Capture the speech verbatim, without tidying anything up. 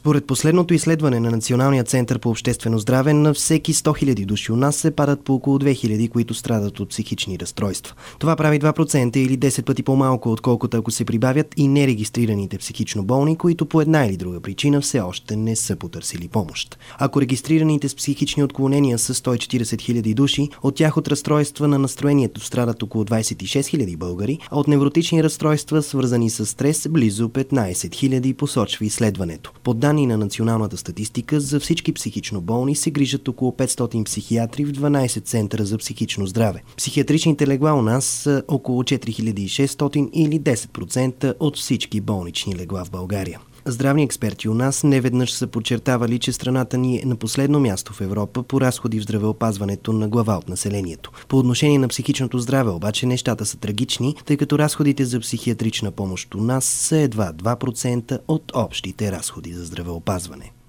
Според последното изследване на Националния център по обществено здраве, на всеки сто хиляди души у нас се падат по около две хиляди, които страдат от психични разстройства. Това прави два процента или десет пъти по-малко, отколкото ако се прибавят и нерегистрираните психично болни, които по една или друга причина все още не са потърсили помощ. Ако регистрираните с психични отклонения са сто и четиридесет хиляди души, от тях от разстройства на настроението страдат около двадесет и шест хиляди българи, а от невротични разстройства, свързани с стрес, близо петнадесет хиляди, посочва изследването. По данни на националната статистика, за всички психично болни се грижат около петстотин психиатри в дванадесет центъра за психично здраве. Психиатричните легла у нас са около четири хиляди и шестстотин или десет процента от всички болнични легла в България. Здравни експерти у нас неведнъж са подчертавали, че страната ни е на последно място в Европа по разходи в здравеопазването на глава от населението. По отношение на психичното здраве обаче нещата са трагични, тъй като разходите за психиатрична помощ у нас са едва два процента от общите разходи за здравеопазване.